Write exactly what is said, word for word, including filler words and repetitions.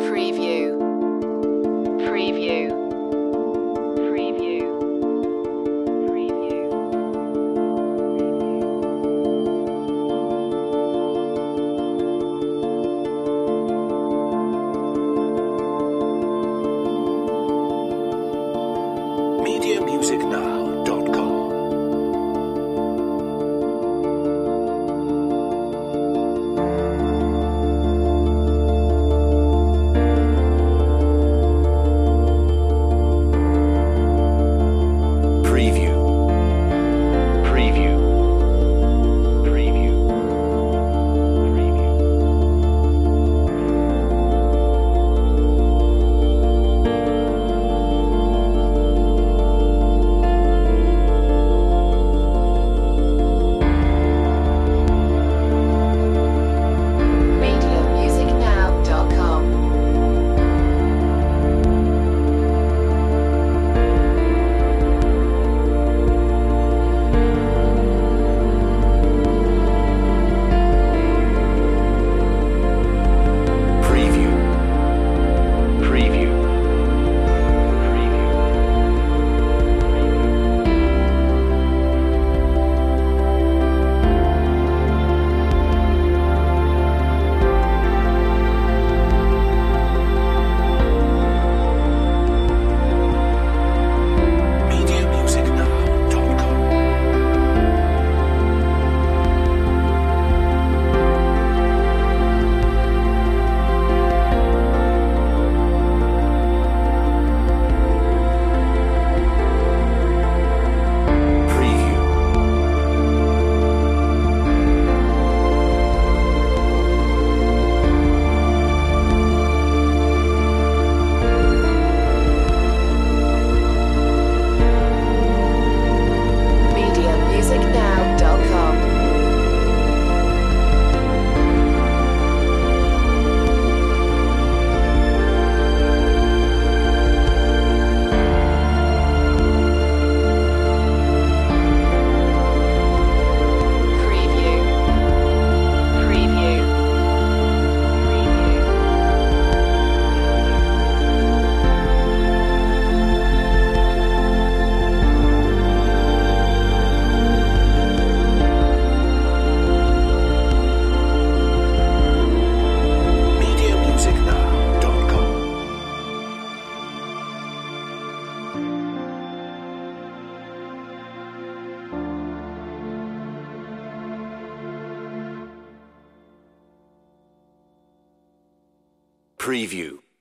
Preview. Preview. Preview. Preview. media music now dot com Preview. Preview. Preview. Preview. media music now dot com. Preview. Preview. Preview. media music now dot com Preview. media music now dot com. Preview. Preview. Preview. media music now dot com Preview.